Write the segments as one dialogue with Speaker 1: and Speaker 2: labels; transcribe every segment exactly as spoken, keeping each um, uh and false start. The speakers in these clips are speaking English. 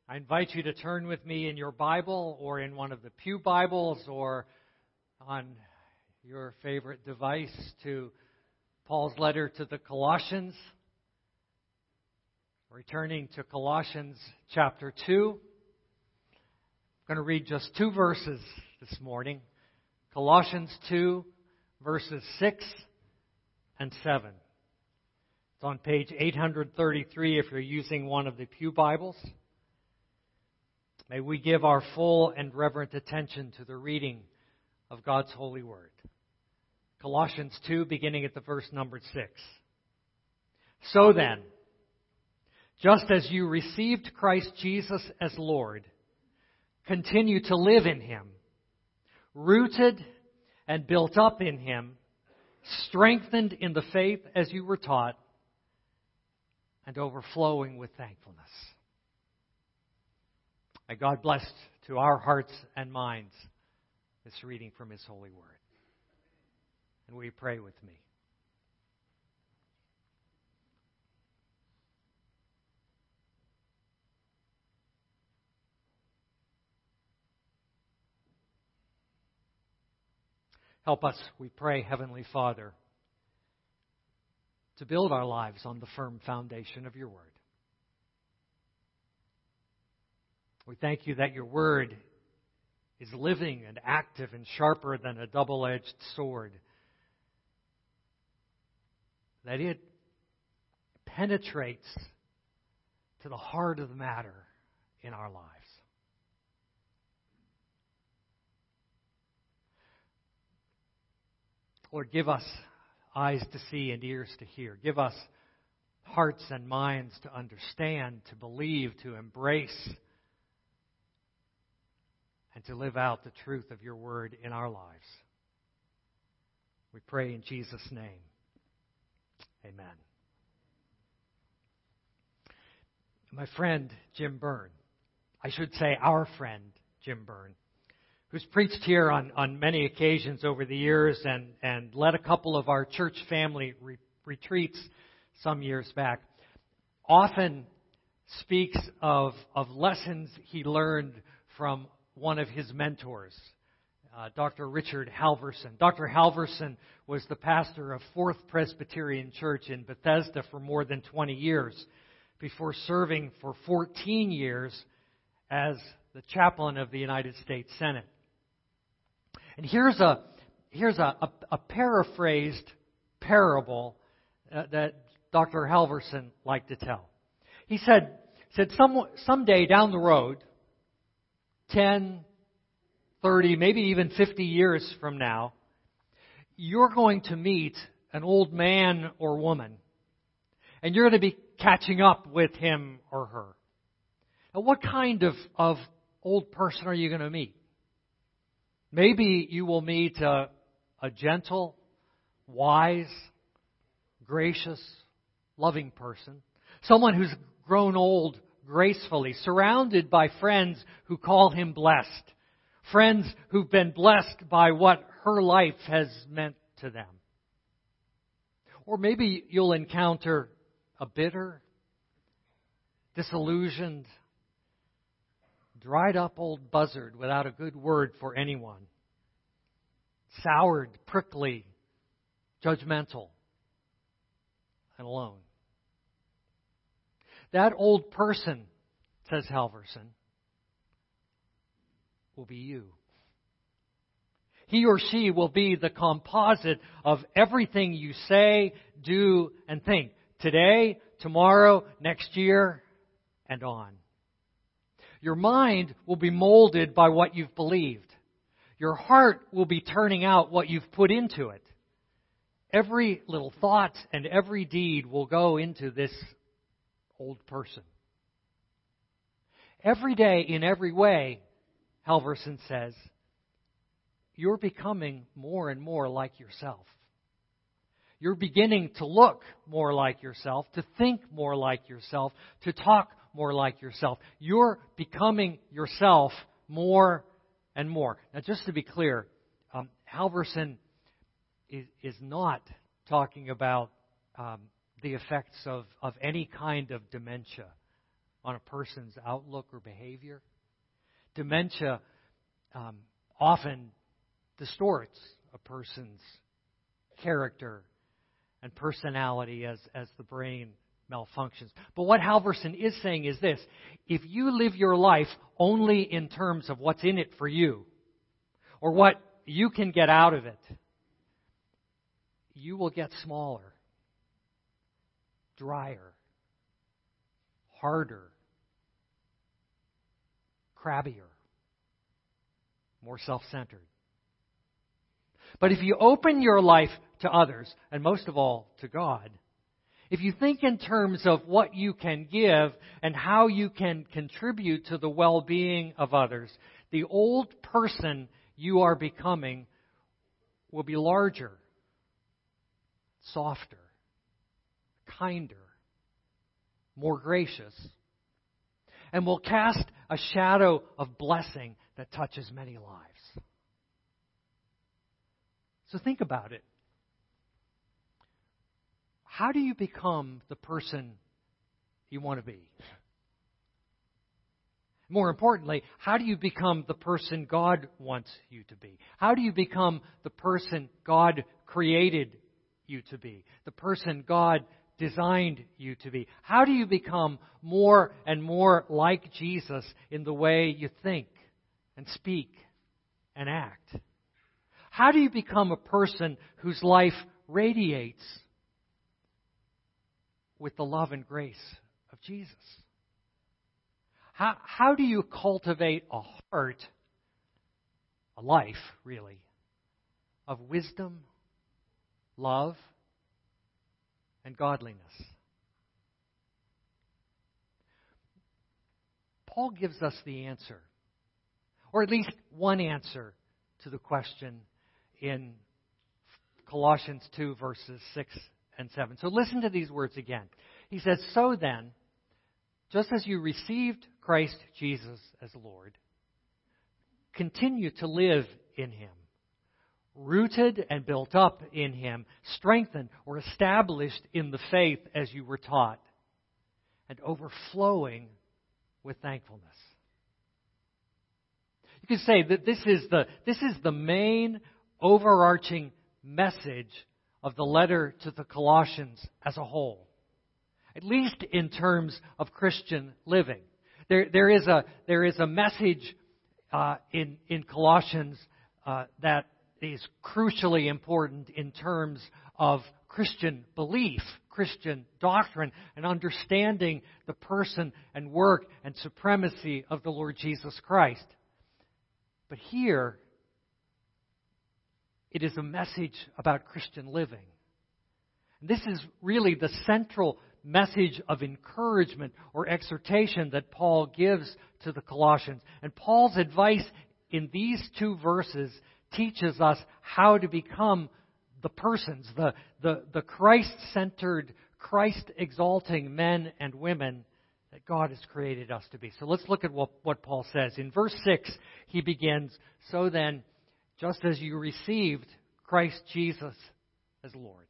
Speaker 1: I invite you to turn with me in your Bible or in one of the pew Bibles or on your favorite device to Paul's letter to the Colossians. Returning to Colossians chapter two. I'm going to read just two verses this morning. Colossians two, verses six and seven. It's on page eight thirty-three if you're using one of the pew Bibles. May we give our full and reverent attention to the reading of God's holy word. Colossians two, beginning at the verse numbered six. So then, just as you received Christ Jesus as Lord, continue to live in Him, rooted and built up in Him, strengthened in the faith as you were taught, and overflowing with thankfulness. May God bless to our hearts and minds this reading from His holy word. And will you pray with me? Help us, we pray, Heavenly Father, to build our lives on the firm foundation of your word. We thank you that your word is living and active and sharper than a double-edged sword, that it penetrates to the heart of the matter in our lives. Lord, give us eyes to see and ears to hear. Give us hearts and minds to understand, to believe, to embrace, and to live out the truth of your word in our lives. We pray in Jesus' name. Amen. My friend Jim Byrne, I should say our friend Jim Byrne, who's preached here on, on many occasions over the years and, and led a couple of our church family re- retreats some years back, often speaks of, of lessons he learned from one of his mentors, uh, Doctor Richard Halverson. Doctor Halverson was the pastor of Fourth Presbyterian Church in Bethesda for more than twenty years before serving for fourteen years as the chaplain of the United States Senate. And here's a here's a, a, a paraphrased parable uh, that Doctor Halverson liked to tell. He said said some someday down the road, ten, thirty, maybe even fifty years from now, you're going to meet an old man or woman, and you're going to be catching up with him or her. Now, what kind of, of old person are you going to meet? Maybe you will meet a, a gentle, wise, gracious, loving person. Someone who's grown old gracefully, surrounded by friends who call him blessed. Friends who've been blessed by what her life has meant to them. Or maybe you'll encounter a bitter, disillusioned, dried up old buzzard without a good word for anyone. Soured, prickly, judgmental, and alone. That old person, says Halverson, will be you. He or she will be the composite of everything you say, do, and think. Today, tomorrow, next year, and on. Your mind will be molded by what you've believed. Your heart will be turning out what you've put into it. Every little thought and every deed will go into this old person. Every day, in every way, Halverson says, you're becoming more and more like yourself. You're beginning to look more like yourself, to think more like yourself, to talk more like yourself. You're becoming yourself more and more. Now, just to be clear, um, Halverson is, is not talking about um, the effects of, of any kind of dementia on a person's outlook or behavior. Dementia um, often distorts a person's character and personality as, as the brain malfunctions. But what Halverson is saying is this: if you live your life only in terms of what's in it for you, or what you can get out of it, you will get smaller, drier, harder, crabbier, more self-centered. But if you open your life to others, and most of all to God, if you think in terms of what you can give and how you can contribute to the well-being of others, the old person you are becoming will be larger, softer, kinder, more gracious, and will cast a shadow of blessing that touches many lives. So think about it. How do you become the person you want to be? More importantly, how do you become the person God wants you to be? How do you become the person God created you to be? The person God designed you to be? How do you become more and more like Jesus in the way you think and speak and act? How do you become a person whose life radiates with the love and grace of Jesus? How, how do you cultivate a heart, a life, really, of wisdom, love, and godliness? Paul gives us the answer, or at least one answer to the question in Colossians two, verses six and seven. So listen to these words again. He says, "So then, just as you received Christ Jesus as Lord, continue to live in Him, rooted and built up in Him, strengthened or established in the faith as you were taught, and overflowing with thankfulness." You could say that this is the, this is the main overarching message of the letter to the Colossians as a whole, at least in terms of Christian living. There, there is a there is a message uh, in in Colossians uh, that is crucially important in terms of Christian belief, Christian doctrine, and understanding the person and work and supremacy of the Lord Jesus Christ. But here, it is a message about Christian living. And this is really the central message of encouragement or exhortation that Paul gives to the Colossians. And Paul's advice in these two verses teaches us how to become the persons, the, the, the Christ-centered, Christ-exalting men and women that God has created us to be. So let's look at what, what Paul says. In verse six, he begins, "So then, just as you received Christ Jesus as Lord."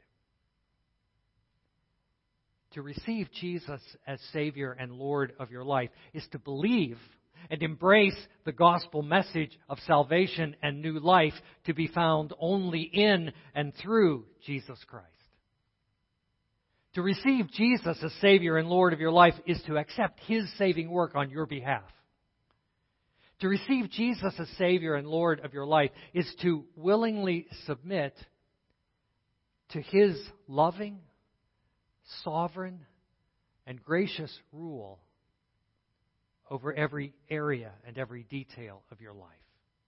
Speaker 1: To receive Jesus as Savior and Lord of your life is to believe and embrace the gospel message of salvation and new life to be found only in and through Jesus Christ. To receive Jesus as Savior and Lord of your life is to accept His saving work on your behalf. To receive Jesus as Savior and Lord of your life is to willingly submit to His loving, sovereign, and gracious rule over every area and every detail of your life.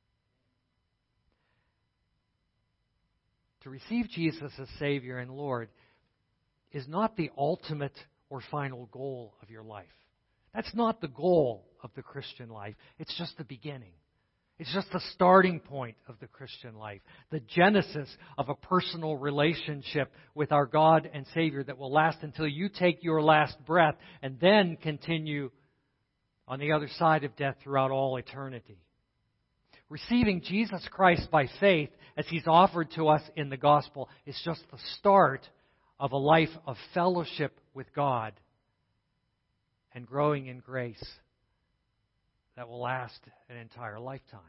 Speaker 1: To receive Jesus as Savior and Lord is not the ultimate or final goal of your life. That's not the goal of the Christian life. It's just the beginning. It's just the starting point of the Christian life, the genesis of a personal relationship with our God and Savior that will last until you take your last breath and then continue on the other side of death throughout all eternity. Receiving Jesus Christ by faith, as He's offered to us in the gospel, is just the start of a life of fellowship with God and growing in grace that will last an entire lifetime.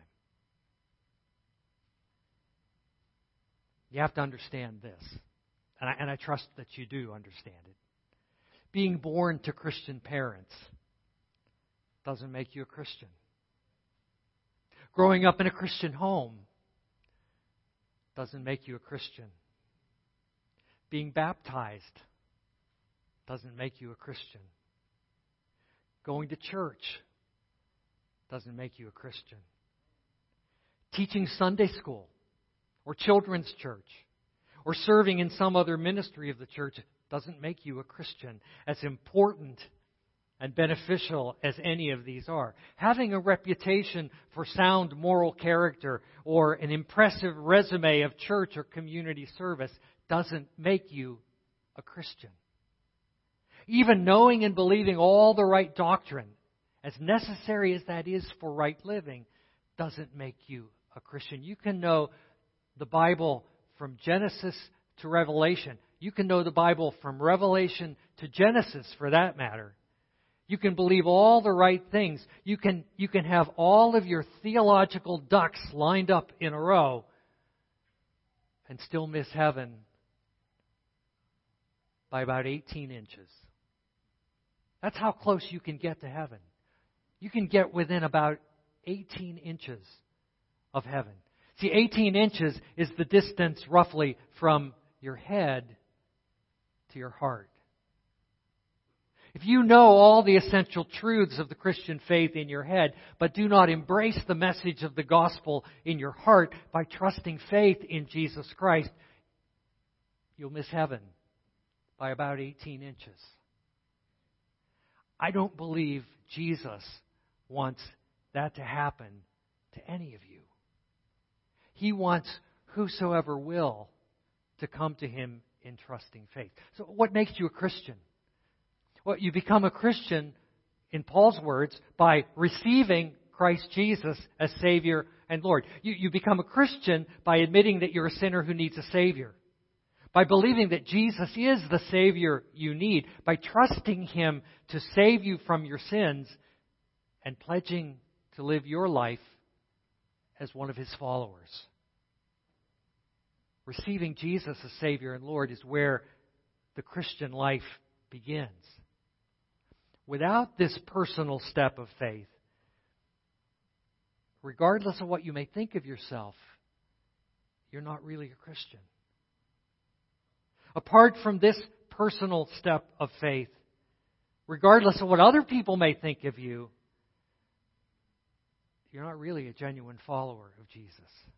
Speaker 1: You have to understand this, and I, and I trust that you do understand it. Being born to Christian parents doesn't make you a Christian. Growing up in a Christian home doesn't make you a Christian. Being baptized doesn't make you a Christian. Going to church doesn't make you a Christian. Teaching Sunday school or children's church or serving in some other ministry of the church doesn't make you a Christian. As important and beneficial as any of these are. Having a reputation for sound moral character or an impressive resume of church or community service doesn't make you a Christian. Even knowing and believing all the right doctrine, as necessary as that is for right living, doesn't make you a Christian. You can know the Bible from Genesis to Revelation. You can know the Bible from Revelation to Genesis, for that matter. You can believe all the right things. You can, you can have all of your theological ducks lined up in a row and still miss heaven by about eighteen inches. That's how close you can get to heaven. You can get within about eighteen inches of heaven. See, eighteen inches is the distance roughly from your head to your heart. If you know all the essential truths of the Christian faith in your head, but do not embrace the message of the gospel in your heart by trusting faith in Jesus Christ, you'll miss heaven by about eighteen inches. I don't believe Jesus wants that to happen to any of you. He wants whosoever will to come to Him in trusting faith. So what makes you a Christian? Well, you become a Christian, in Paul's words, by receiving Christ Jesus as Savior and Lord. You, you become a Christian by admitting that you're a sinner who needs a Savior. By believing that Jesus is the Savior you need. By trusting Him to save you from your sins and pledging to live your life as one of His followers. Receiving Jesus as Savior and Lord is where the Christian life begins. Without this personal step of faith, regardless of what you may think of yourself, you're not really a Christian. Apart from this personal step of faith, regardless of what other people may think of you, you're not really a genuine follower of Jesus.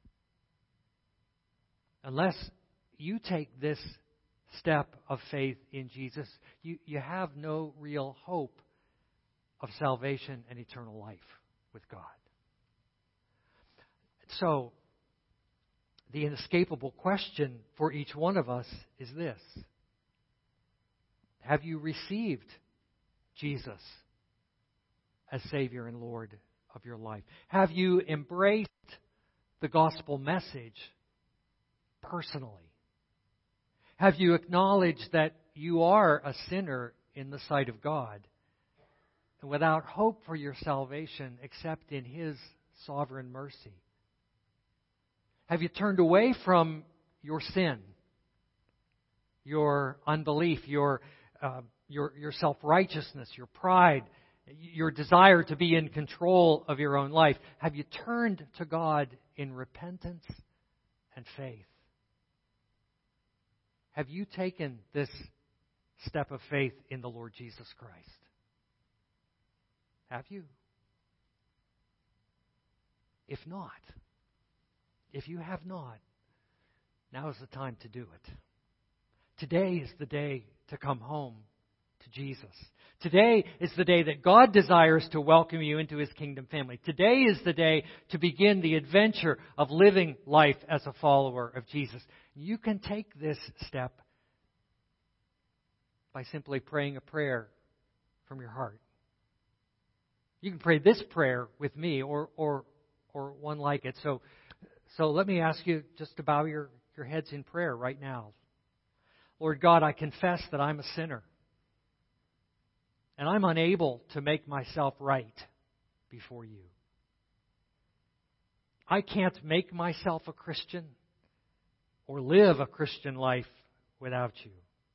Speaker 1: Unless you take this step of faith in Jesus, you, you have no real hope of salvation and eternal life with God. So, the inescapable question for each one of us is this: have you received Jesus as Savior and Lord of your life? Have you embraced the gospel message personally? Have you acknowledged that you are a sinner in the sight of God and without hope for your salvation except in His sovereign mercy? Have you turned away from your sin, your unbelief, your, uh, your, your self-righteousness, your pride, your desire to be in control of your own life? Have you turned to God in repentance and faith? Have you taken this step of faith in the Lord Jesus Christ? Have you? If not, if you have not, now is the time to do it. Today is the day to come home to Jesus. Today is the day that God desires to welcome you into His kingdom family. Today is the day to begin the adventure of living life as a follower of Jesus. You can take this step by simply praying a prayer from your heart. You can pray this prayer with me or or or one like it. So so let me ask you just to bow your, your heads in prayer right now. Lord God, I confess that I'm a sinner. and I'm unable to make myself right before you. I can't make myself a Christian or live a Christian life without you.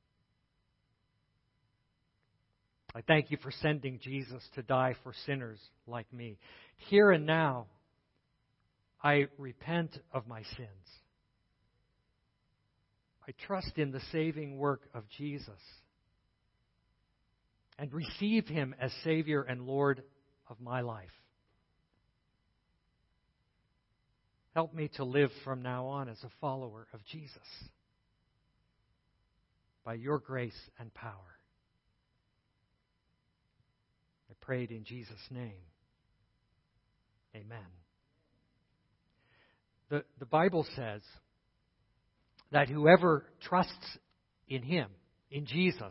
Speaker 1: I thank you for sending Jesus to die for sinners like me. Here and now, I repent of my sins. I trust in the saving work of Jesus and receive Him as Savior and Lord of my life. Help me to live from now on as a follower of Jesus by your grace and power. I prayed in Jesus' name. Amen. The, the Bible says that whoever trusts in Him, in Jesus,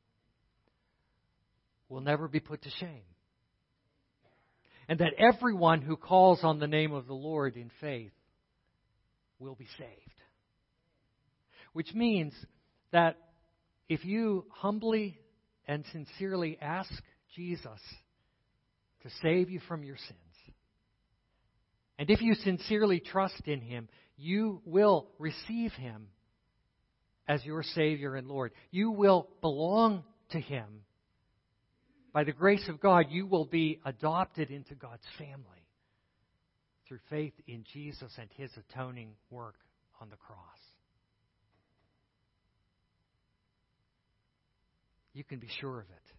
Speaker 1: will never be put to shame. And that everyone who calls on the name of the Lord in faith will be saved. Which means that if you humbly and sincerely ask Jesus to save you from your sins, and if you sincerely trust in Him, you will receive Him as your Savior and Lord. You will belong to Him. By the grace of God, you will be adopted into God's family through faith in Jesus and His atoning work on the cross. You can be sure of it.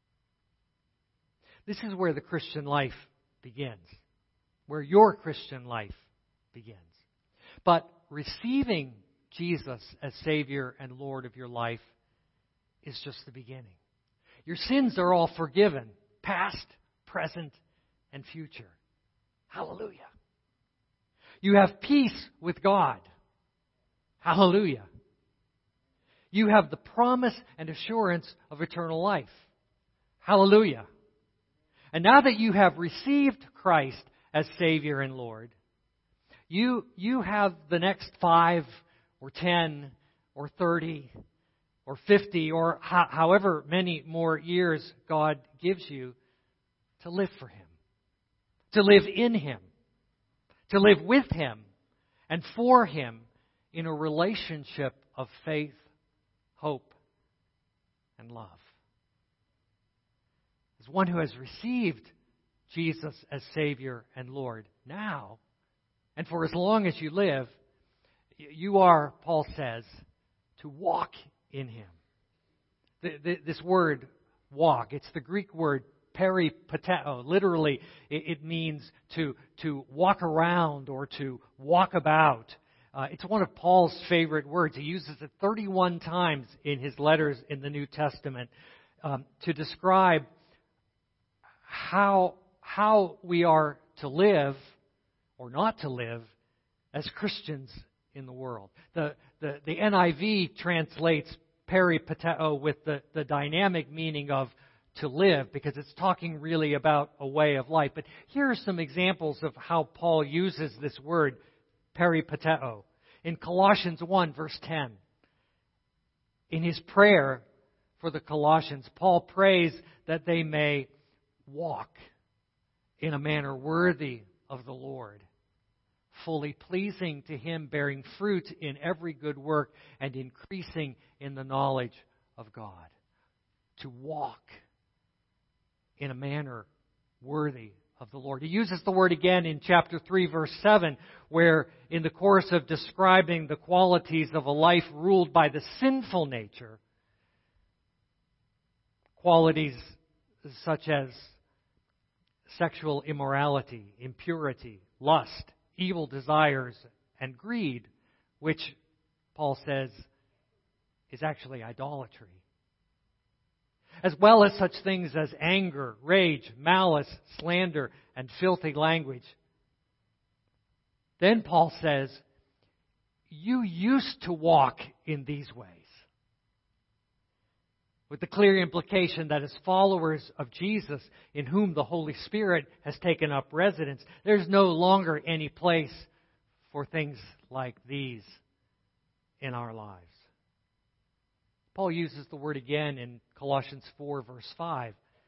Speaker 1: This is where the Christian life begins, where your Christian life begins. But receiving Jesus as Savior and Lord of your life is just the beginning. Your sins are all forgiven, past, present, and future. Hallelujah. You have peace with God. Hallelujah. You have the promise and assurance of eternal life. Hallelujah. And now that you have received Christ as Savior and Lord, you, you have the next five or ten or thirty or fifty or ho- however many more years God gives you to live for Him, to live in Him, to live with Him and for Him in a relationship of faith, hope, and love. As one who has received Jesus as Savior and Lord now, and for as long as you live, you are, Paul says, to walk in Him. The, the, this word, walk, it's the Greek word peripateo. Literally, it, it means to, to walk around or to walk about. Uh, it's one of Paul's favorite words. He uses it thirty-one times in his letters in the New Testament um, to describe how, how we are to live or not to live as Christians in the world. The, the, the N I V translates peripateo with the, the dynamic meaning of to live, because it's talking really about a way of life. But here are some examples of how Paul uses this word, peripateo. In Colossians one, verse ten, in his prayer for the Colossians, Paul prays that they may walk in a manner worthy of the Lord, fully pleasing to Him, bearing fruit in every good work and increasing in the knowledge of God. To walk in a manner worthy of the Lord. He uses the word again in chapter three, verse seven, where in the course of describing the qualities of a life ruled by the sinful nature, qualities such as sexual immorality, impurity, lust, evil desires, and greed, which Paul says is actually idolatry, as well as such things as anger, rage, malice, slander, and filthy language. Then Paul says, you used to walk in these ways, with the clear implication that as followers of Jesus, in whom the Holy Spirit has taken up residence, there's no longer any place for things like these in our lives. Paul uses the word again in Colossians four, verse five,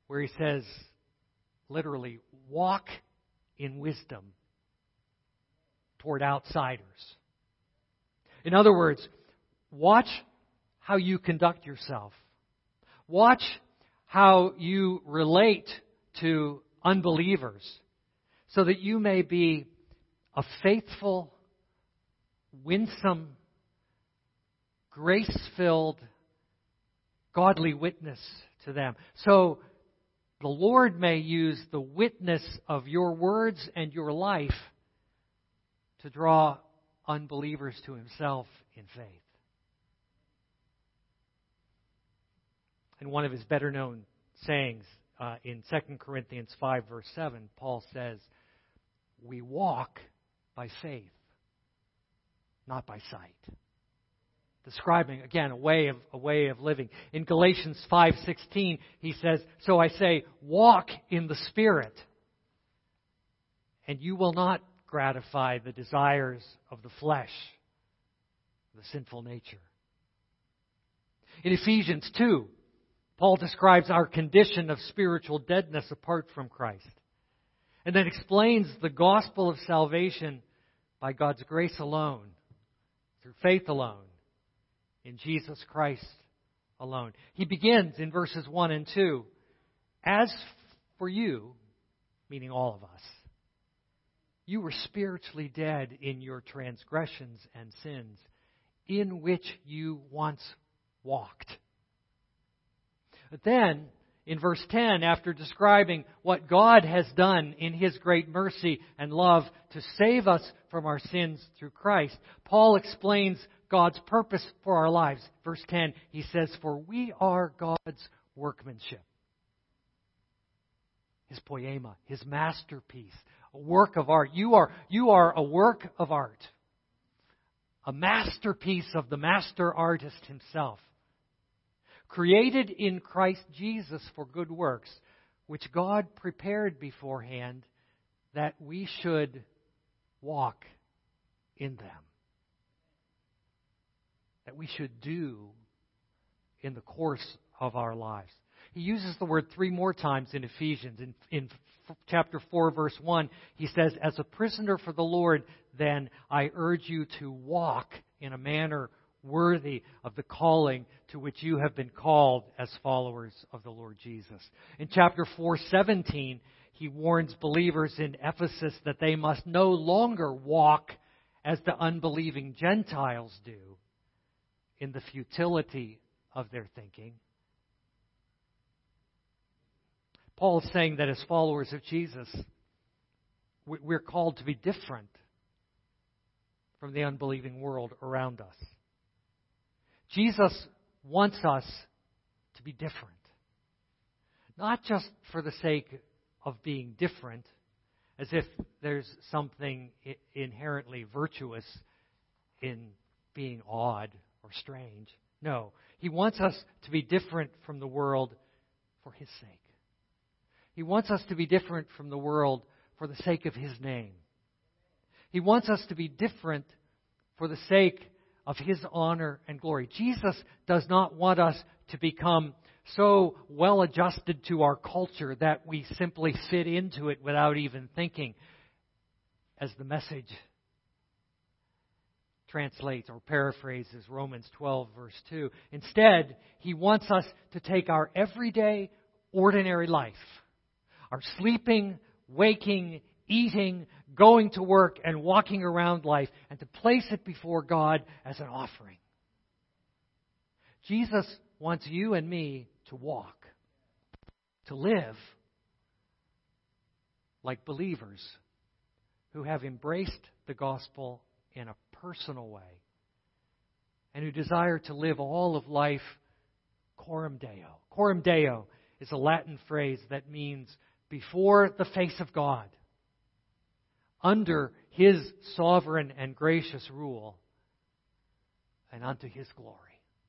Speaker 1: where he says, literally, walk in wisdom toward outsiders. In other words, watch how you conduct yourself. Watch how you relate to unbelievers so that you may be a faithful, winsome, grace-filled, godly witness to them. So the Lord may use the witness of your words and your life to draw unbelievers to Himself in faith. And one of his better-known sayings uh, in Second Corinthians five, verse seven, Paul says, we walk by faith, not by sight. Describing, again, a way of a way of living. In Galatians five sixteen, he says, so I say, walk in the Spirit, and you will not gratify the desires of the flesh, the sinful nature. In Ephesians two, Paul describes our condition of spiritual deadness apart from Christ, and then explains the gospel of salvation by God's grace alone, through faith alone, in Jesus Christ alone. He begins in verses one and two, as for you, meaning all of us, you were spiritually dead in your transgressions and sins, in which you once walked. But then, in verse ten, after describing what God has done in His great mercy and love to save us from our sins through Christ, Paul explains God's purpose for our lives. Verse ten, he says, for we are God's workmanship. His poema, His masterpiece, a work of art. You are, you are a work of art. A masterpiece of the master artist himself. Created in Christ Jesus for good works, which God prepared beforehand that we should walk in them. That we should do in the course of our lives. He uses the word three more times in Ephesians. In, in chapter four, verse one, he says, as a prisoner for the Lord, then I urge you to walk in a manner worthy of the calling to which you have been called as followers of the Lord Jesus. In chapter four seventeen, he warns believers in Ephesus that they must no longer walk as the unbelieving Gentiles do in the futility of their thinking. Paul is saying that as followers of Jesus, we're called to be different from the unbelieving world around us. Jesus wants us to be different. Not just for the sake of being different, as if there's something inherently virtuous in being odd or strange. No, He wants us to be different from the world for His sake. He wants us to be different from the world for the sake of His name. He wants us to be different for the sake of His honor and glory. Jesus does not want us to become so well adjusted to our culture that we simply fit into it without even thinking, as the Message translates or paraphrases Romans twelve, verse two. Instead, He wants us to take our everyday, ordinary life, our sleeping, waking, eating, going to work, and walking around life, and to place it before God as an offering. Jesus wants you and me to walk, to live like believers who have embraced the gospel in a personal way and who desire to live all of life coram Deo. Coram Deo is a Latin phrase that means before the face of God, under His sovereign and gracious rule, and unto His glory.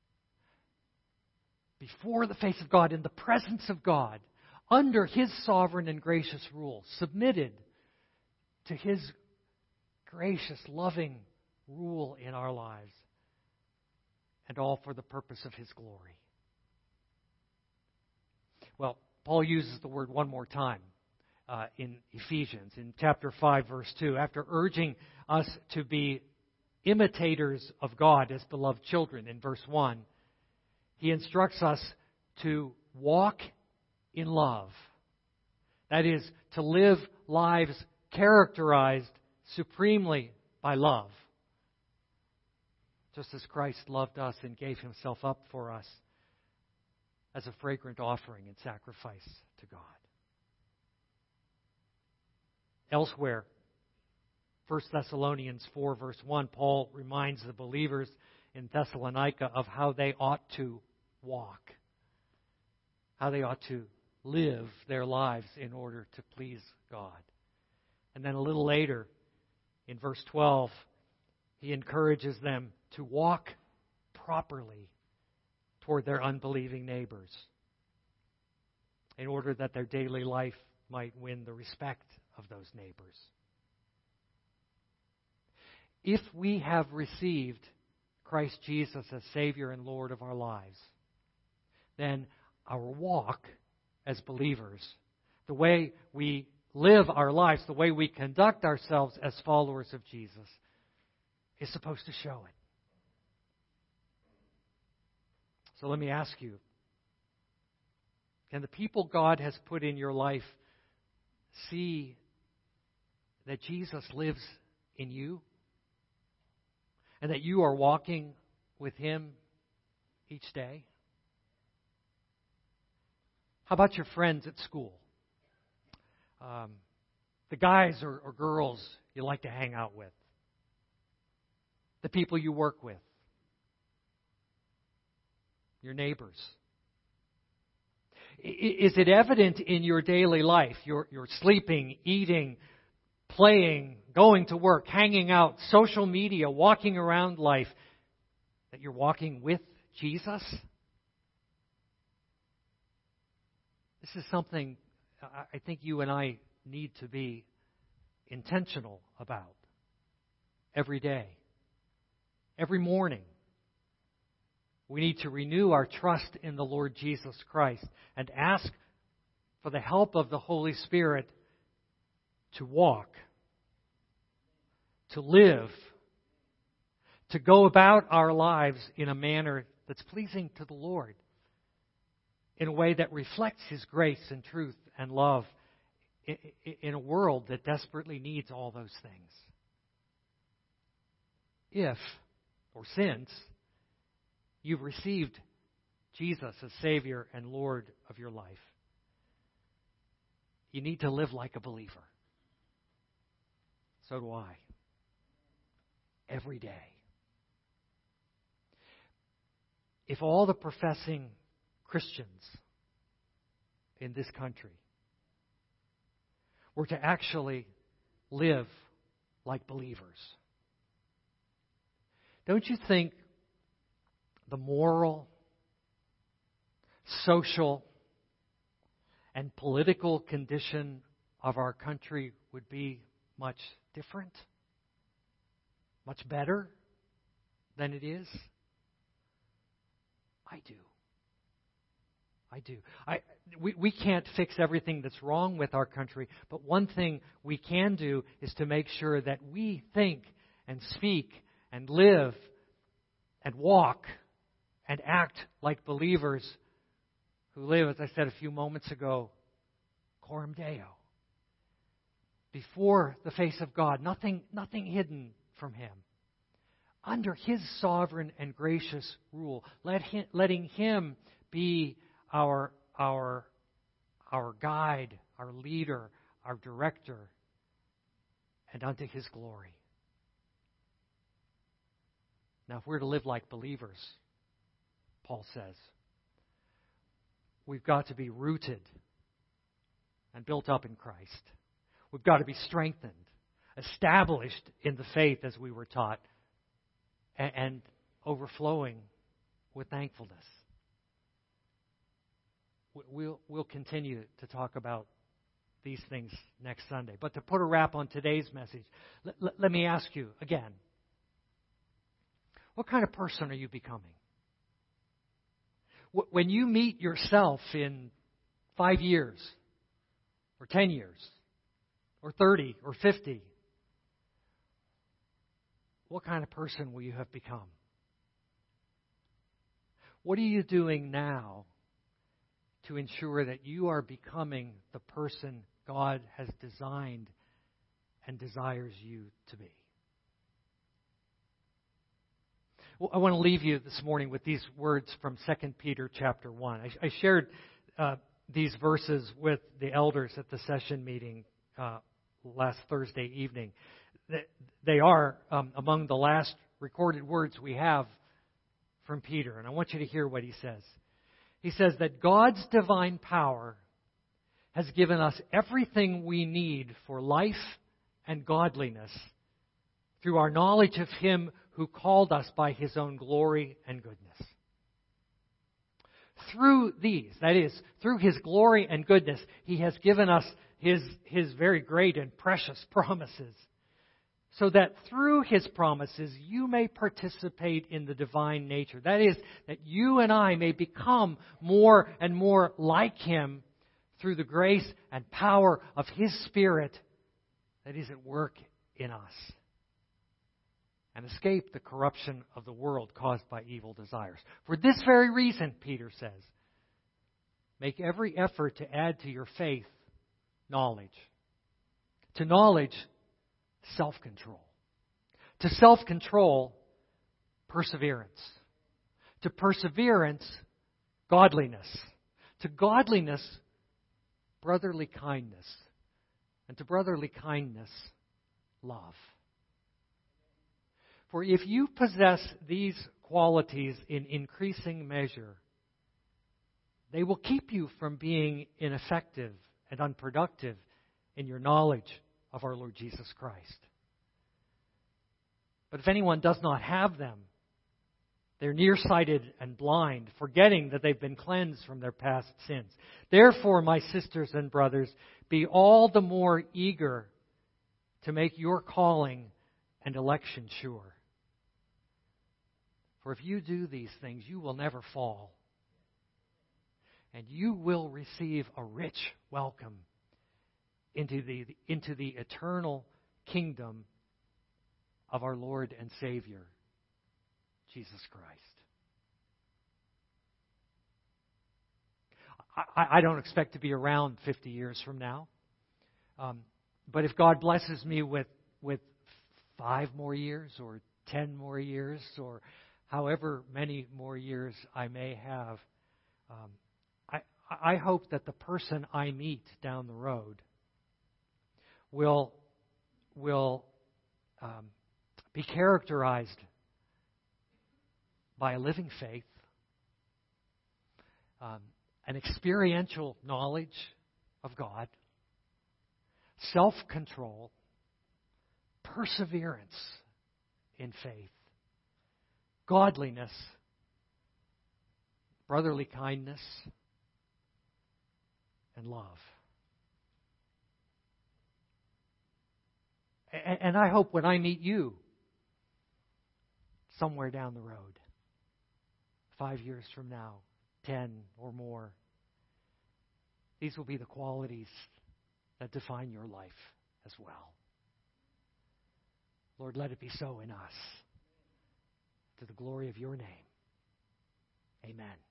Speaker 1: Before the face of God, in the presence of God, under His sovereign and gracious rule, submitted to His gracious, loving rule in our lives, and all for the purpose of His glory. Well, Paul uses the word one more time uh, in Ephesians, in chapter five, verse two. After urging us to be imitators of God as beloved children in verse one, he instructs us to walk in love. That is, to live lives characterized supremely by love. Just as Christ loved us and gave himself up for us as a fragrant offering and sacrifice to God. Elsewhere, First Thessalonians four, verse one, Paul reminds the believers in Thessalonica of how they ought to walk, how they ought to live their lives in order to please God. And then a little later, in verse twelve, he encourages them to walk properly toward their unbelieving neighbors in order that their daily life might win the respect of those neighbors. If we have received Christ Jesus as Savior and Lord of our lives, then our walk as believers, the way we live our lives, the way we conduct ourselves as followers of Jesus, is supposed to show it. So let me ask you, can the people God has put in your life see that Jesus lives in you? And that you are walking with Him each day? How about your friends at school? Um, the guys or, or girls you like to hang out with? The people you work with? Your neighbors? Is it evident in your daily life, your, your sleeping, eating, playing, going to work, hanging out, social media, walking around life, that you're walking with Jesus? This is something I think you and I need to be intentional about every day, every morning. We need to renew our trust in the Lord Jesus Christ and ask for the help of the Holy Spirit to walk, to live, to go about our lives in a manner that's pleasing to the Lord, in a way that reflects His grace and truth and love in a world that desperately needs all those things. If, or since, you've received Jesus as Savior and Lord of your life, you need to live like a believer. So do I. Every day. If all the professing Christians in this country were to actually live like believers, don't you think the moral, social, and political condition of our country would be much different? Much better than it is? I do. I do. I, we, we can't fix everything that's wrong with our country, but one thing we can do is to make sure that we think and speak and live and walk and act like believers who live, as I said a few moments ago, coram Deo, before the face of God, nothing, nothing hidden from Him, under His sovereign and gracious rule, let him, letting Him be our, our, our guide, our leader, our director, and unto His glory. Now, if we're to live like believers, Paul says, we've got to be rooted and built up in Christ. We've got to be strengthened, established in the faith as we were taught, and, and overflowing with thankfulness. We'll, we'll continue to talk about these things next Sunday. But to put a wrap on today's message, let, let, let me ask you again, what kind of person are you becoming? When you meet yourself in five years, or ten years, or thirty, or fifty? What kind of person will you have become? What are you doing now to ensure that you are becoming the person God has designed and desires you to be? Well, I want to leave you this morning with these words from Second Peter chapter one. I, I shared uh, these verses with the elders at the session meeting uh, last Thursday evening. They are um, among the last recorded words we have from Peter, and I want you to hear what he says. He says that God's divine power has given us everything we need for life and godliness through our knowledge of Him who called us by His own glory and goodness. Through these, that is, through His glory and goodness, He has given us His, His very great and precious promises, so that through His promises you may participate in the divine nature. That is, that you and I may become more and more like Him through the grace and power of His Spirit that is at work in us, and escape the corruption of the world caused by evil desires. For this very reason, Peter says, make every effort to add to your faith knowledge. To knowledge, self-control. To self-control, perseverance. To perseverance, godliness. To godliness, brotherly kindness. And to brotherly kindness, love. For if you possess these qualities in increasing measure, they will keep you from being ineffective and unproductive in your knowledge of our Lord Jesus Christ. But if anyone does not have them, they're nearsighted and blind, forgetting that they've been cleansed from their past sins. Therefore, my sisters and brothers, be all the more eager to make your calling and election sure. For if you do these things, you will never fall, and you will receive a rich welcome into the, into the eternal kingdom of our Lord and Savior, Jesus Christ. I, I don't expect to be around fifty years from now. Um, but if God blesses me with, with five more years or ten more years or however many more years I may have, um, I, I hope that the person I meet down the road will, will um, be characterized by a living faith, um, an experiential knowledge of God, self-control, perseverance in faith, godliness, brotherly kindness, and love. And I hope when I meet you somewhere down the road, five years from now, ten or more, these will be the qualities that define your life as well. Lord, let it be so in us, to the glory of your name. Amen.